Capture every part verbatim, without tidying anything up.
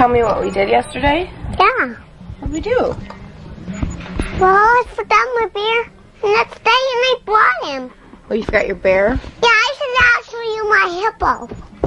Tell me what we did yesterday. Yeah. What did we do? Well, I forgot my bear the next day and I brought him. Oh, you forgot your bear? Yeah, I should show you my hippo.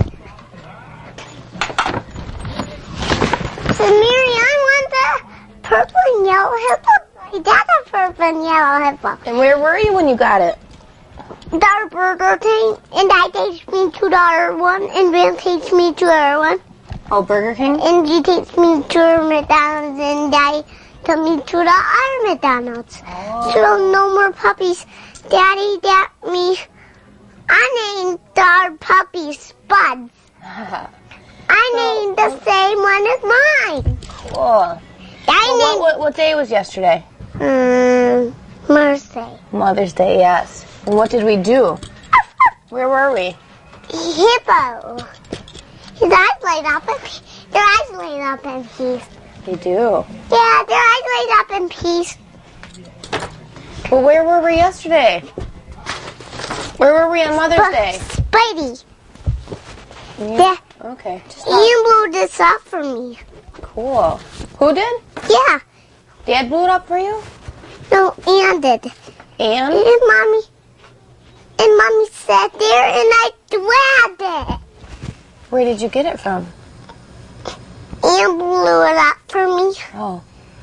So, Mary, I want the purple and yellow hippo. My dad a purple and yellow hippo. And where were you when you got it? Dollar Burger King, and I takes me two dollar one, and Ben takes me two dollar one. Oh, Burger King? And you takes me to McDonald's, and I took me to the other McDonald's. Oh. So no more puppies. Daddy got me. I named our puppy Spuds. I So, named the same one as mine. Cool. I Well, named. what, what, what day was yesterday? Um, Mercy. Mother's Day, yes. And what did we do? Where were we? Hippo. His eyes light up in peace. Their eyes light up in peace. We do. Yeah, their eyes light up in peace. Well, where were we yesterday? Where were we on Mother's Day? Spidey. Yeah. Yeah. Okay. Just Ian blew this up for me. cool. Who did? Yeah. Dad blew it up for you? No, Ian did. And? And mommy. And mommy sat there and I grabbed it. Where did you get it from? Ian blew it up for me. Oh.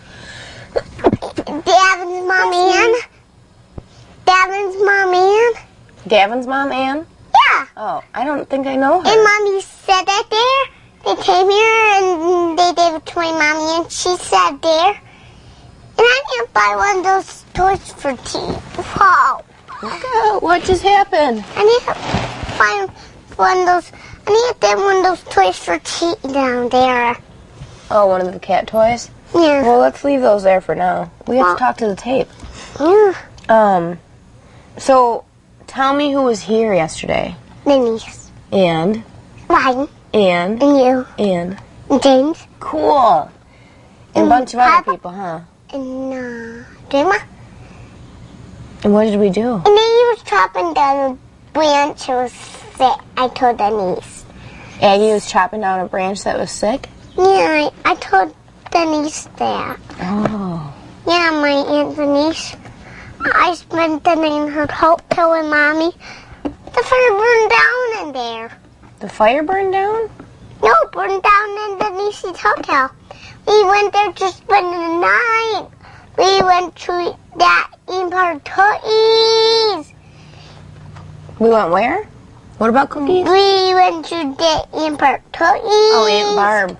Davin's mom Ann. Davin's mom Ann. Davin's mom, Ann? Yeah. Oh, I don't think I know her. And mommy sat that there. They came here and they gave it to my mommy and she sat there. And I didn't buy one of those toys for tea. Wow. Look out, what just happened? I need to find one of those. I need to get one of those toys for tea down there. Oh, one of the cat toys? Yeah. Well, let's leave those there for now. We have Well- to talk to the tape. Yeah. Um, so, tell me who was here yesterday. Denise. And, Ryan. and, And you. and. And James. Cool. And a And bunch of other Papa. people, huh? And uh, Grandma. And what did we do? And then he was chopping down a branch. It was sick. I told Denise. Aggie was chopping down a branch that was sick? Yeah, I, I told Denise that. Oh. Yeah, my Aunt Denise. I spent the night in her hotel with Mommy. The fire burned down in there. The fire burned down? No, it burned down in Denise's hotel. We went there to spend the night. We went to that Empire Toys. We went where? What about cookies? We went to the Empire Toys. Oh, Aunt Barb.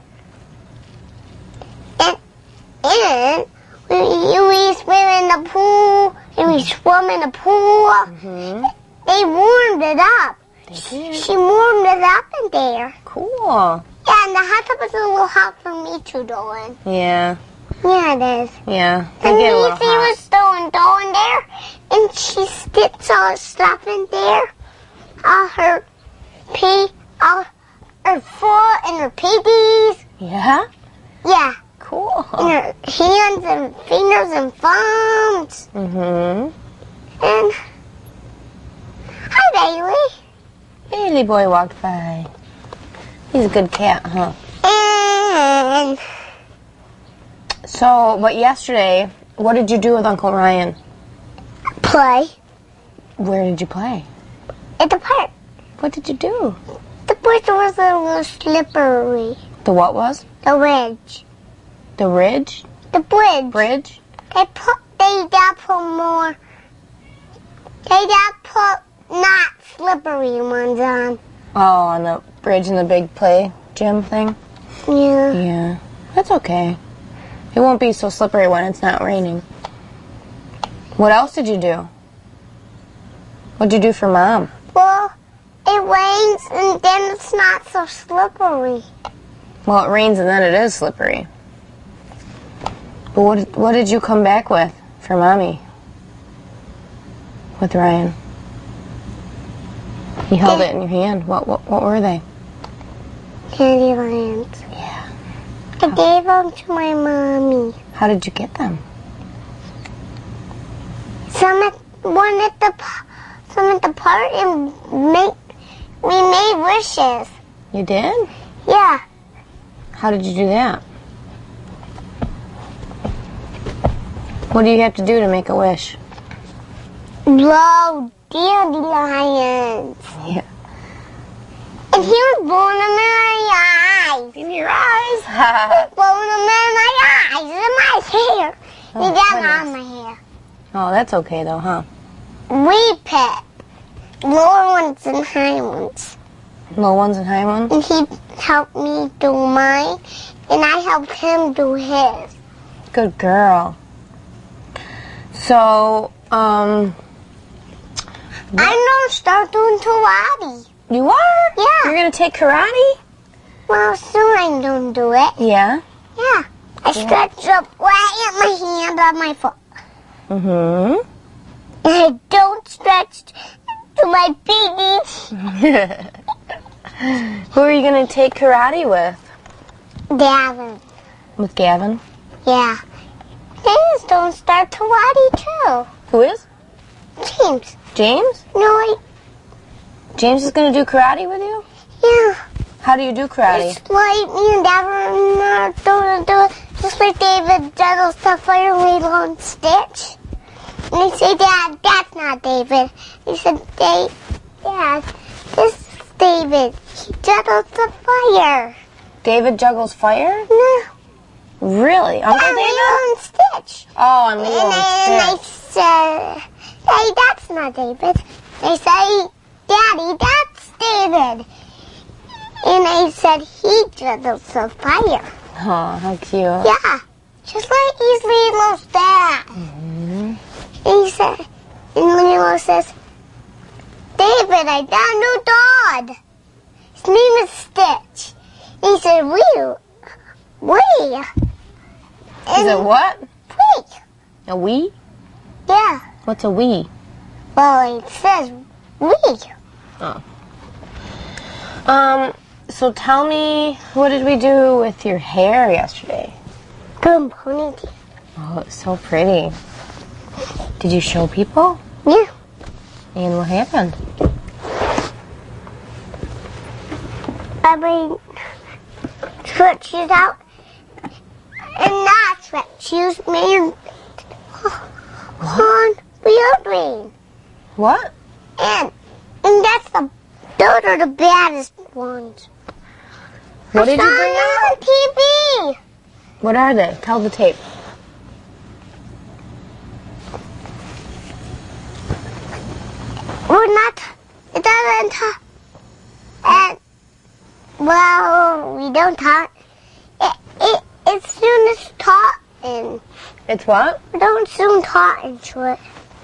And, and we, we swam in the pool, and we swam in the pool. Mm-hmm. They warmed it up. They did. She warmed it up in there. Cool. Yeah, and the hot tub is a little hot for me to go in. Yeah. Yeah, it is. Yeah. They And get a little Lucy hot. was throwing dough in there, and she sticks all the stuff in there. All her pee, all her foot and her piggies. Yeah? Yeah, Cool. and her hands and fingers and thumbs. Mm-hmm. And hi, Bailey. Bailey boy walked by. He's a good cat, huh? And So, but yesterday, what did you do with Uncle Ryan? play Where did you play? at the park. What did you do? The bridge was a little slippery. The what was? The ridge. The ridge? The bridge. Bridge? They put, they got put more, they got put not slippery ones on. Oh, on the bridge in the big play gym thing? Yeah. Yeah. That's okay. It won't be so slippery when it's not raining. What else did you do? What'd you do for Mom? Well, it rains and then it's not so slippery. Well, it rains and then it is slippery. But what, what did you come back with for Mommy? With Ryan? You held it in your hand. What, what, what were they? Candy lands. Yeah. I gave them to my mommy. How did you get them? Some at one at the p- some at the park and make we made wishes. You did? Yeah. How did you do that? What do you have to do to make a wish? Blow dandelions. Yeah. And he was blowing them in my eyes. In your eyes? Blowing them in my eyes, in my hair. Oh, he got goodness. on my hair. Oh, that's okay though, huh? We pet lower ones and high ones. Low ones and high ones? And he helped me do mine, and I helped him do his. Good girl. So, um... I'm going to start doing karate. You are? Yeah. You're going to take karate? Well, soon I'm going to do it. Yeah. Yeah. I stretch up right at my hand on my foot. Mm-hmm. And I don't stretch to my pinkies. Who are you going to take karate with? Gavin. With Gavin? Yeah. James don't start karate too. Who is? James. James? No, I... James is going to do karate with you? Yeah. How do you do karate? It's like me and Gavin are going to do it. Just like David juggles the fire Lilo and Stitch. And they say, Dad, that's not David. He said, Dad, Dad, this is David. He juggles the fire. David juggles fire? No. Really? Uncle Yeah, David? Lilo and Stitch. Oh, and Lilo And, I, and and I Stitch. said, hey, that's not David. They say, Daddy, that's David. And I said, he juggles the fire. Oh, how cute. Yeah, just like he's Lilo's dad. Mm-hmm. And he said, and Lilo says, David, I got a new dog. His name is Stitch. And he said, we, we. Is it what? We. A we? Yeah. What's a we? Well, it says we. Oh. Um, so tell me, what did we do with your hair yesterday? Good ponytail. Oh, it's so pretty. Did you show people? Yeah. And what happened? I mean, switch shoes out. And not switch shoes, man. On real green. What? And, and that's the, those are the baddest ones. What did you I bring saw out? them on T V. What are they? Tell the tape. We're not, it doesn't talk. And, well, we don't talk. It, it, it's soon as taught and It's what? we don't soon taught into it.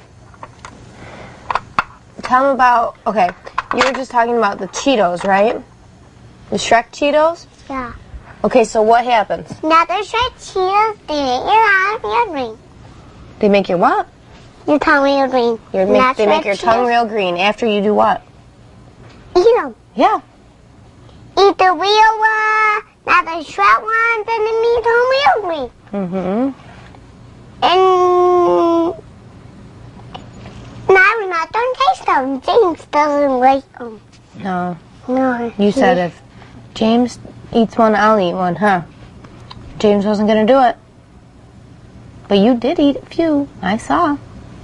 Tell them about, okay, you were just talking about the Cheetos, right? The Shrek Cheetos? Yeah. Okay, so what happens? Now there's red cheers, they make your eye real green. They make your what? Your tongue real green. Your And make, that's they make red your tongue Cheetos. real green after you do what? Eat them. Yeah. Eat the real one, not the shred ones, and then eat them real green. Mm-hmm. And now we're not done taste them. James doesn't like them. No. No. You said if James eats one, I'll eat one, huh? James wasn't going to do it. But you did eat a few. I saw.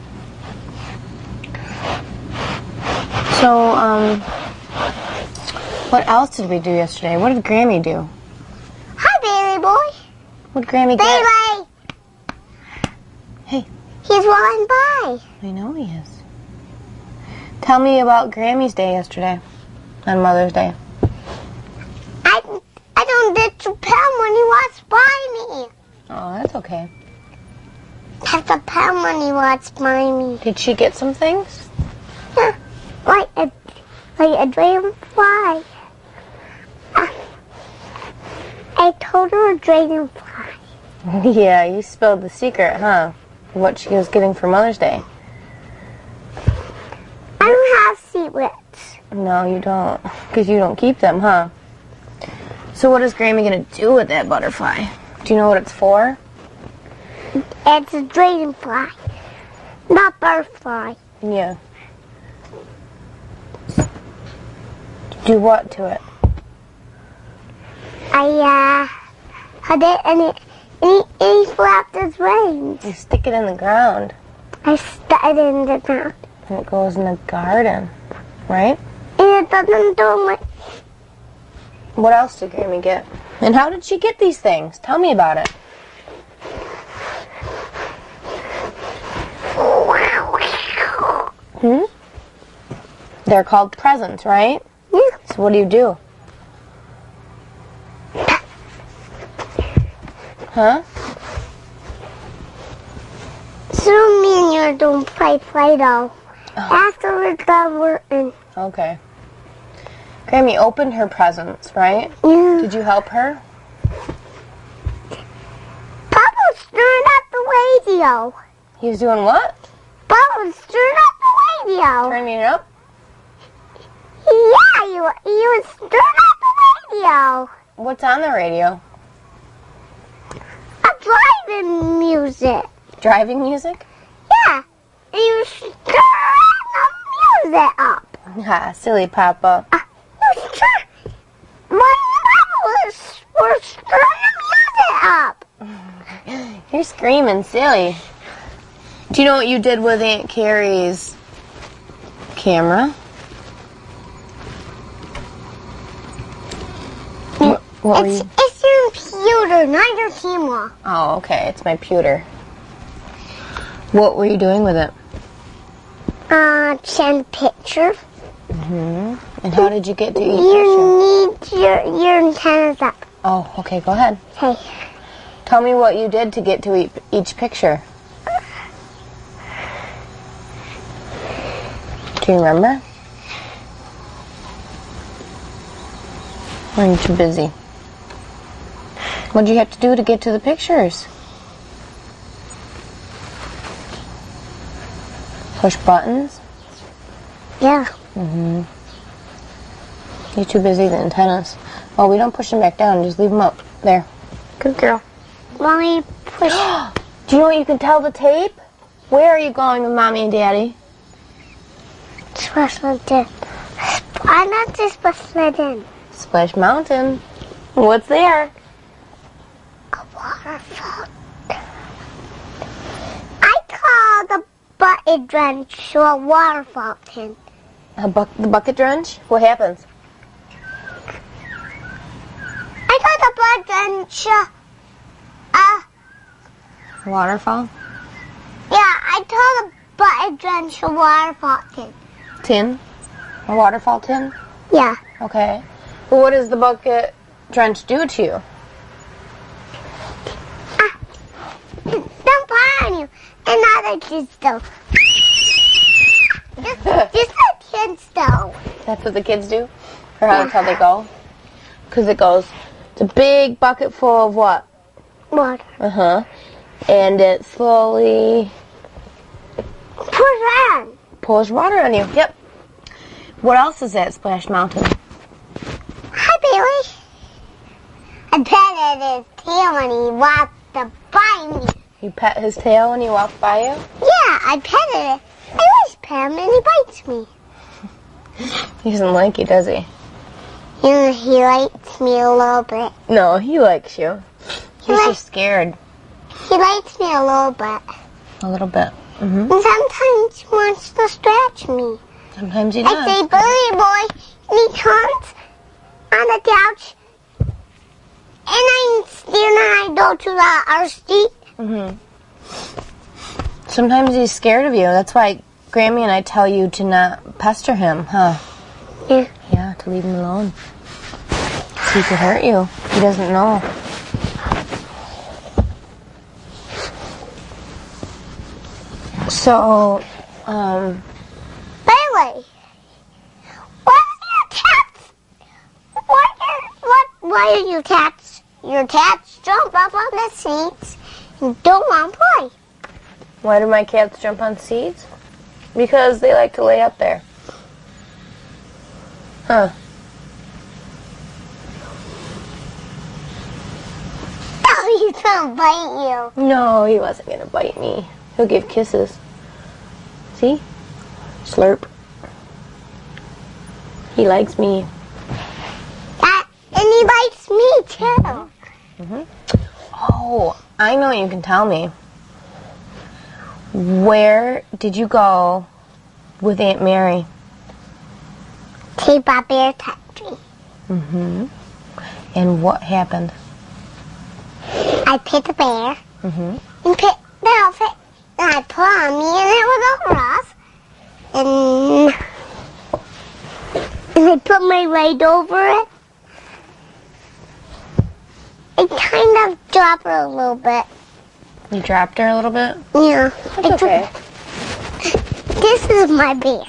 So, um, what else did we do yesterday? What did Grammy do? Hi, baby boy. What did Grammy get? Baby. Hey. He's walking by. I know he is. Tell me about Grammy's day yesterday. On Mother's Day. I, I don't get to pet him when he walks by me. Oh, that's okay. I have to pet him when he walks by me. Did she get some things? Yeah, like a, like a dragonfly. I, I told her a dragonfly. Yeah, you spilled the secret, huh? What she was getting for Mother's Day. I don't have secrets. No, you don't. Because you don't keep them, huh? So what is Grammy going to do with that butterfly? Do you know what it's for? It's a dragonfly, not butterfly. Yeah. Do what to it? I, uh... I did, and he, and he, and he flapped his wings. You stick it in the ground. I stuck it in the ground. And it goes in the garden, right? And it doesn't do much. What else did Grammy get? And how did she get these things? Tell me about it. Hmm? They're called presents, right? Yeah. So what do you do? Huh? So me and you are doing play Play-Doh. After we're done, we're in. Okay. Grammy opened her presents, right? Yeah. Did you help her? Papa's turned up the radio. He was doing what? Papa's turned up the radio. Turning it up? Yeah, you, you was turned up the radio. What's on the radio? A driving music. Driving music? Yeah. And you was turning the music up. Ha, silly Papa. Uh, you was turning. My mom was, was turning the music up. You're screaming silly. Do you know what you did with Aunt Carrie's camera? What, what were It's, you? it's your computer, not your camera. Oh, okay. It's my pewter. What were you doing with it? Uh, send pictures. Mm-hmm. And how did you get to each picture? You need your, your antennas up. Oh, okay. Go ahead. Okay. Tell me what you did to get to each, each picture. Do you remember? Or are you too busy? What did you have to do to get to the pictures? Push buttons? Yeah. Mm-hmm. You're too busy with the antennas. Oh, we don't push them back down. Just leave them up. There. Good girl. Mommy, push. Do you know what you can tell the tape? Where are you going with Mommy and Daddy? Splash Mountain. I'm not just Splash in. Splash Mountain. What's there? A waterfall. I call the bucket drench a water fountain. A bu- the bucket drench? What happens? I call the bucket drench a, uh, Waterfall? yeah, I call the bucket drench a water fountain. Tin? A waterfall tin? Yeah. Okay. Well, what does the bucket drench do to you? Ah, don't put on you. Another kid stove. just, just a kid stove. That's what the kids do? Or how, that's how they go? Because it goes, it's a big bucket full of what? Water. Uh-huh. And it slowly Push on. pours water on you. Yep. What else is at Splash Mountain? Hi, Bailey. I petted his tail and he walked to bite me. You pet his tail when he walks by you? Yeah, I petted it. I always pet him and he bites me. He doesn't like you, does he? Yeah, he likes me a little bit. No, he likes you. He's He just scared. He likes me a little bit. A little bit. Mm-hmm. And sometimes he wants to scratch me. Sometimes he I does. say, Billy boy, and he turns on the couch. And I stand and I go to the our seat. Mm-hmm. Sometimes he's scared of you. That's why Grammy and I tell you to not pester him, huh? Yeah. Yeah, to leave him alone. So he could hurt you. He doesn't know. So, um... Bailey, why are your cats? Why are, what, why are your cats? Your cats jump up on the seats and don't want to play. Why do my cats jump on seats? Because they like to lay up there. Huh. Oh, he's gonna bite you. No, he wasn't gonna bite me. He'll give kisses. See? Slurp. He likes me. That, and he bites me too. Mm-hmm. Oh, I know you can tell me. Where did you go with Aunt Mary? To Bob Bear country. Mm-hmm. And what happened? I picked a bear. Mm-hmm. And picked the outfit. And I put on me and it was over us. And, and I put my leg over it. I kind of dropped her a little bit. You dropped her a little bit? Yeah. That's I okay. Took, this is my bear.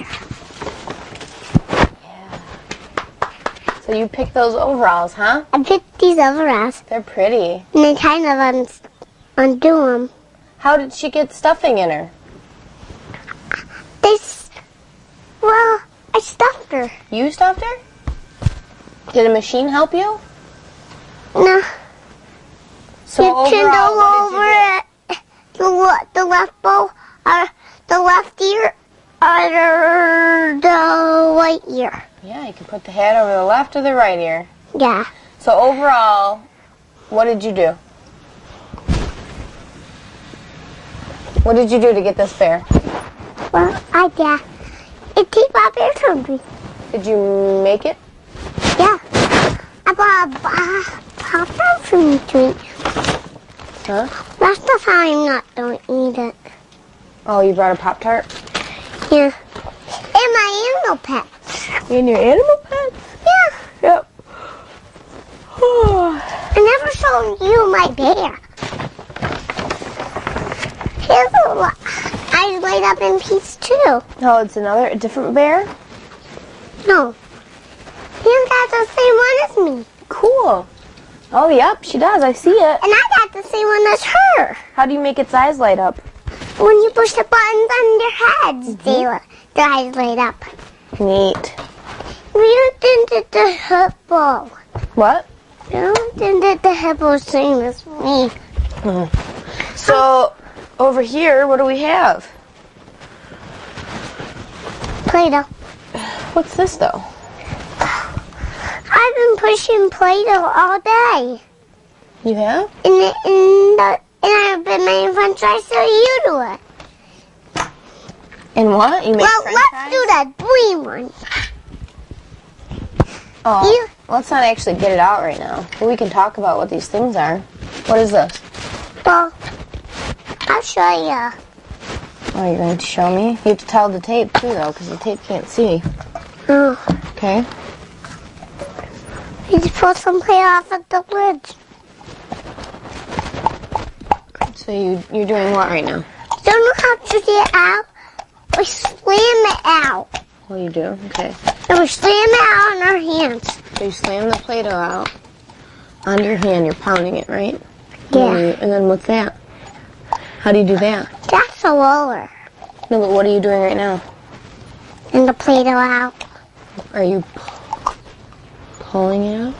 Yeah. So you picked those overalls, huh? I picked these overalls. They're pretty. And I kind of un- undo them. How did she get stuffing in her? They, s- well, I stuffed her. You stuffed her? Did a machine help you? No. So you overall, turned all what did over you do? it. The, le- the left bow, or the left ear, or the right ear. Yeah, you can put the hat over the left or the right ear. Yeah. So overall, what did you do? What did you do to get this bear? Well, I yeah. It take my bear country. Did you make it? Yeah. I bought a uh, popcorn for me to eat. Huh? That's the time not don't eat it. Oh, you brought a Pop-Tart? Yeah. And my animal pets. In your animal pets? Yeah. Yep. I never showed you my bear. Here's a lot. I laid up in peace too. Oh, it's another, a different bear? No. He's got the same one as me. Cool. Oh, yep, she does. I see it. And I got the same one as her. How do you make its eyes light up? When you push the buttons on their heads, Mm-hmm. they, their eyes light up. Neat. We did the hippo. What? You did the hippo same as me. Oh. So, over here, what do we have? Play-Doh. What's this, though? I've been pushing Play-Doh all day. You have? And, the, and, the, and I've been making french fries so you do it. And what? You make Well, french let's fries? do the green one. Oh, You- let's not actually get it out right now. But we can talk about what these things are. What is this? Well, I'll show you. Oh, you're going to show me? You have to tell the tape, too, though, because the tape can't see. Oh, Okay? you just pull some play off of the lid. So you, you're doing what right now? Don't know how to get it out. We slam it out. Oh, you do? Okay. And we slam it out on our hands. So you slam the Play-Doh out onto your hand. You're pounding it, right? Yeah. And, you, and then what's that? How do you do that? That's a roller. No, but what are you doing right now? And the Play-Doh out. Are you pu- pulling it out?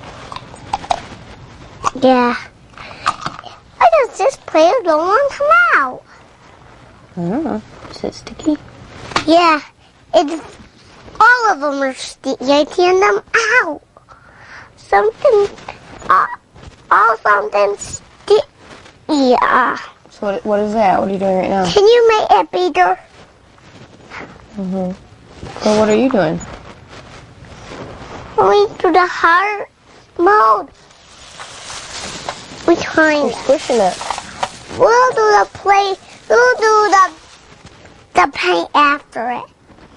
Yeah. Why does this Play-Doh don't want to come out? I don't know. Is it sticky? Yeah. It's, all of them are sticky. I can them out. Something, uh, all something sticky. Yeah. So what, what is that? What are you doing right now? Can you make it bigger? Mm-hmm. So what are you doing? Going to the heart mode. We trying. You're squishing it. We'll do the play. We'll do the the paint after it.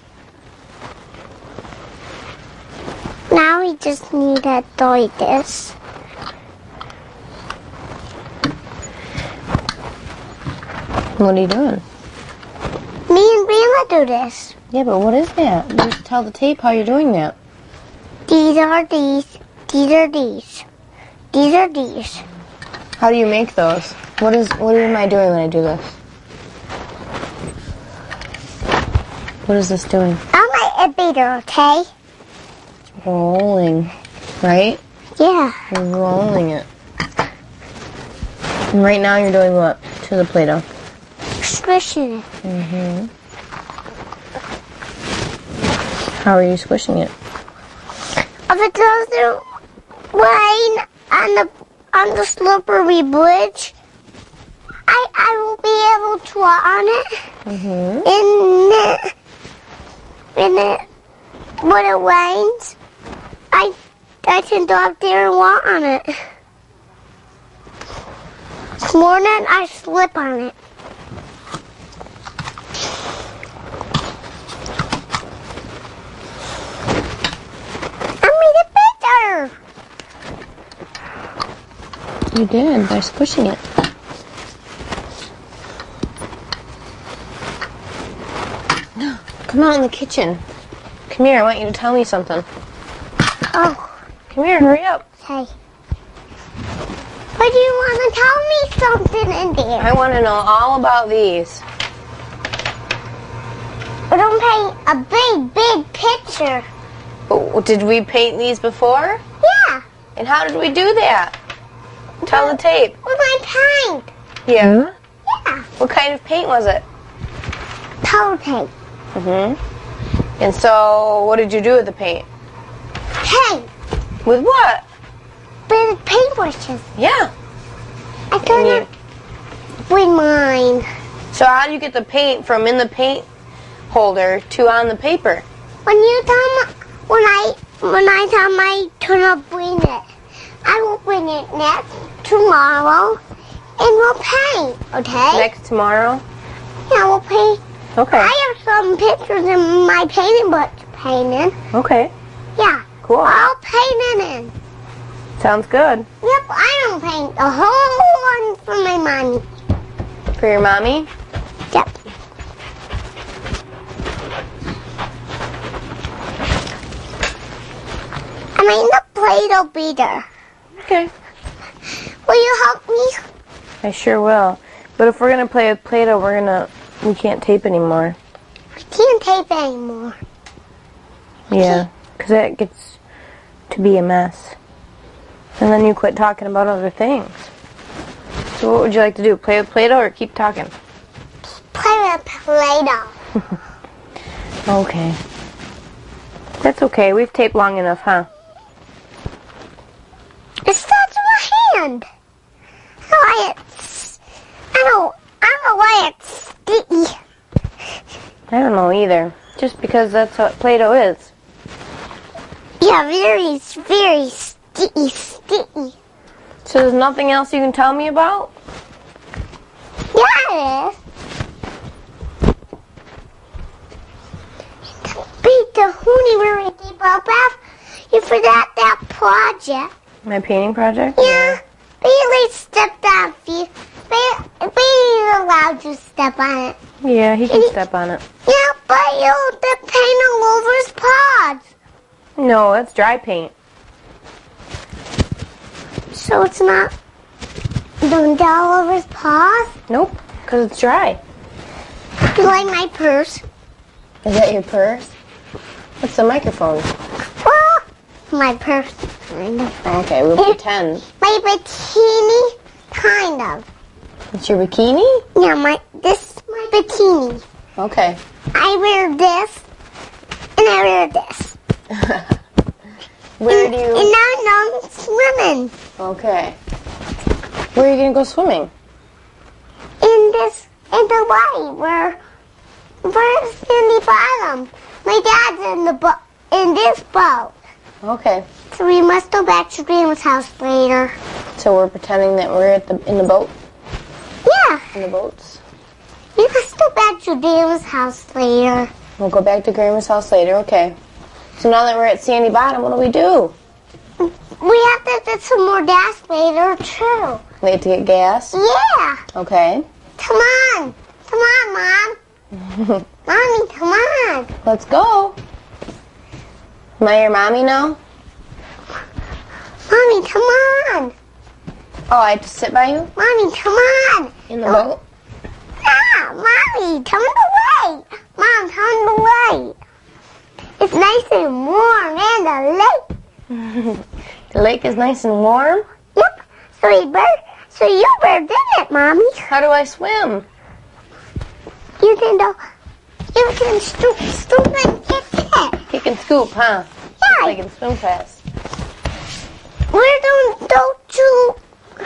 Now we just need to do this. What are you doing? Me and Grandma do this. Yeah, but what is that? You have to tell the tape how you're doing that. These are these. These are these. These are these. How do you make those? What is? What am I doing when I do this? What is this doing? I'll make it bigger, okay? Rolling, right? Yeah. You're rolling it. And right now you're doing what to the Play-Doh? Squishing it. Mm-hmm. How are you squishing it? If it doesn't rain on the on the slippery bridge, I I will be able to walk on it. Mm-hmm. And it, and it, when it rains, I I can go up there and walk on it. This morning I slip on it. I made it better. You did, by squishing it. Come out in the kitchen. Come here, I want you to tell me something. Oh, Come here, hurry up. okay. But you want to tell me something in there? I want to know all about these. We're going to paint a big, big picture. Oh, did we paint these before? Yeah, And how did we do that? Tell the tape. with my paint. Yeah? Yeah, What kind of paint was it? color paint. Mm-hmm. And so, what did you do with the paint? Paint. With what? With paintbrushes. Yeah. I And done you- it with mine. So how do you get the paint from in the paint holder to on the paper? When you come, when I, when I come, I turn up bring it. I will bring it next tomorrow, and we'll paint. Okay? Next tomorrow? Yeah, we'll paint. Okay. I have some pictures in my painting book painting. Okay. Yeah. Cool. I'll paint it in. Sounds good. Yep, I don't paint the whole one for my mommy. For your mommy? Yep. I made the Play-Doh beater. Okay. Will you help me? I sure will. But if we're gonna play with Play-Doh, we're gonna we can't tape anymore. I can't tape anymore. Yeah, because it gets to be a mess. And then you quit talking about other things. So what would you like to do? Play with Play-Doh or keep talking? Play with Play-Doh. Okay. That's okay. We've taped long enough, huh? It starts with my hand. I don't know why it's. I don't. I don't know why it's sticky. I don't know either. Just because that's what Play-Doh is. Yeah, very, very sticky, sticky. So there's nothing else you can tell me about? Yeah, it is. Beat the Hoonie where we keep up after. You forgot that project. My painting project? Yeah. Bailey stepped on it. Bailey allowed you to step on it. Yeah, he can step on it. Yeah, but you the paint all over his paws. No, that's dry paint. So it's not going all over his paws? Nope, because it's dry. You like my purse? Is that your purse? What's the microphone? Well, my purse, kind of. Okay, we'll pretend. My bikini, kind of. It's your bikini? Yeah, my this is my bikini. Okay. I wear this, and I wear this. Where and, do And you... now I'm swimming Okay. Where are you going to go swimming? in this, in the way where, where's Cindy Bottom? My dad's in the boat, in this boat. Okay. So we must go back to Grandma's house later. So we're pretending that we're at the in the boat? Yeah, In the boats? we must go back to Grandma's house later. We'll go back to Grandma's house later, okay. So now that we're at Sandy Bottom, what do we do? We have to get some more gas later too. We have to get gas? Yeah, Okay. come on, come on, Mom. Mommy, come on. Let's go. Am I your mommy now? Mommy, come on. Oh, I have to sit by you? Mommy, come on. In the boat? Ah, Mommy, come the way. Mom, come the way. It's nice and warm and the lake. The lake is nice and warm? Yep. So we better, so you better do it, Mommy. How do I swim? You can do, you can stoop, stoop and kick it. Kick and scoop, huh? Yeah. Like in swim class. We're going to go to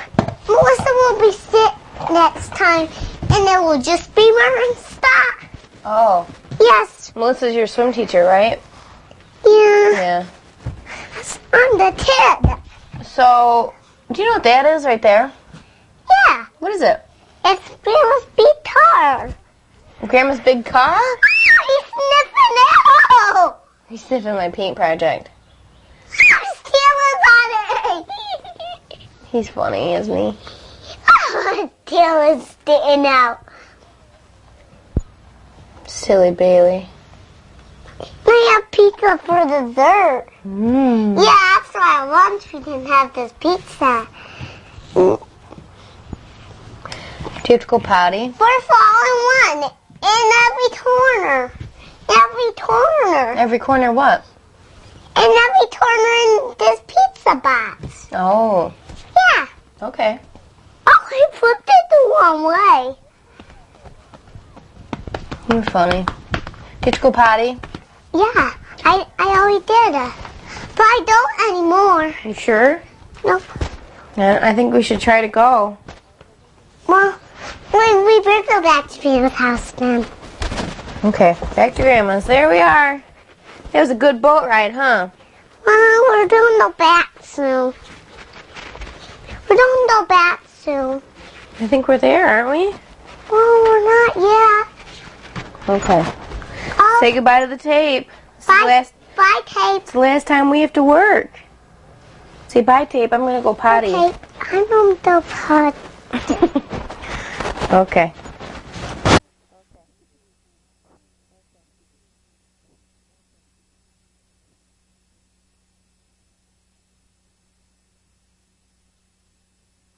time, and it will just be Martin Star. Oh. Yes. Melissa's your swim teacher, right? Yeah. Yeah. I'm the kid. So, do you know what that is right there? Yeah. What is it? It's Grandma's big car. Grandma's big car? He's sniffing it out. He's sniffing my paint project. His tail is on it. He's funny, isn't he? His tail is sticking out. Silly Bailey. We have pizza for dessert. Mmm. Yeah, after our lunch we didn't have this pizza. Do you have to go potty? We're falling one in every corner. Every corner. Every corner what? In every corner in this pizza box. Oh. Yeah. Okay. Oh, I flipped it the wrong way. You're funny. Did you go potty? Yeah, I, I already did. Uh, but I don't anymore. You sure? Nope. Yeah, I think we should try to go. Well, when we better go back to Grandma's house then. Okay, back to Grandma's. There we are. It was a good boat ride, huh? Well, we're doing the back soon. We're doing the back soon. I think we're there, aren't we? Well, we're not yet. Okay. Oh, Say goodbye to the tape. It's the bye, last, bye, tape. it's the last time we have to work. Say bye, tape. I'm going to go potty. Okay, I'm on the pot. Okay.